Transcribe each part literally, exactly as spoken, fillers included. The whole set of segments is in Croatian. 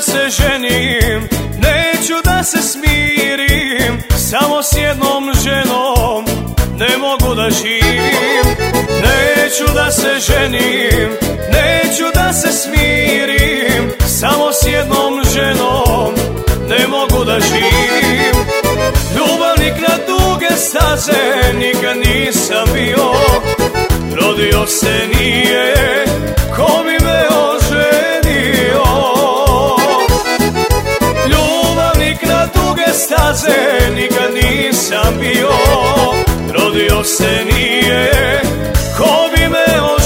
da se ženim, neću da se smirim, samo s jednom ženom ne mogu da živim. Neću da se ženim, neću da se smirim, samo s jednom ženom ne mogu da živim. Ljubavnik na duge staze nikad nisam bio, rodio se nije ko bi me oženio. Ljubavnik na duge staze nikad nisam bio, rodio se nije ko bi me oženio.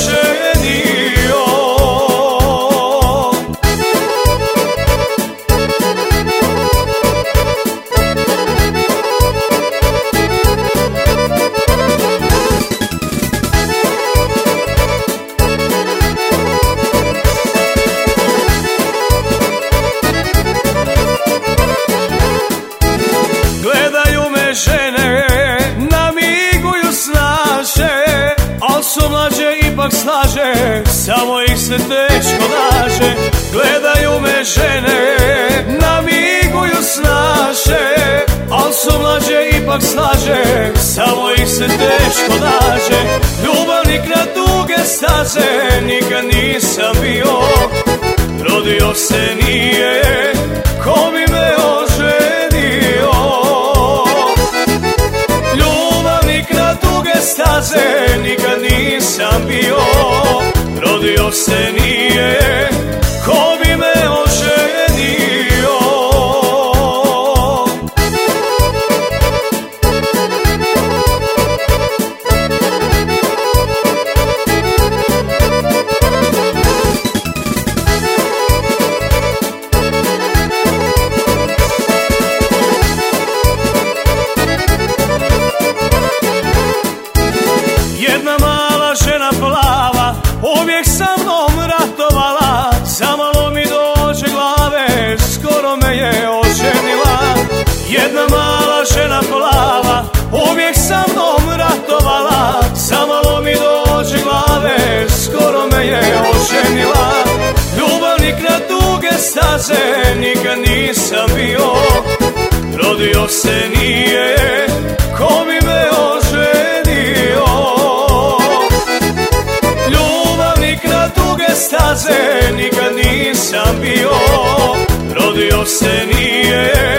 Gledaju me žene, namiguju snaže, al su mlađe ipak slaže, samo ih se teško naže. Gledaju me žene, namiguju snaže, al su mlađe ipak slaže, samo ih se teško naže. Ljubavnik na duge staze nikad nisam bio, rodio se nije ko bi me oženio. Ljubavnik na duge staze nikad nisam bio, rodio se nije ko bi me oženio. Jedna mala žena plava uvijek sa mnom ratovala, zamalo mi dođe glave, skoro me je oženila. Jedna mala žena plava uvijek sa mnom ratovala, zamalo mi dođe glave, skoro me je oženila. Ljubavnik na duge staze nikad nisam bio, rodio se nije ko bi me oženio. Ljubavnik na duge staze nikad nisam bio, rodio se nije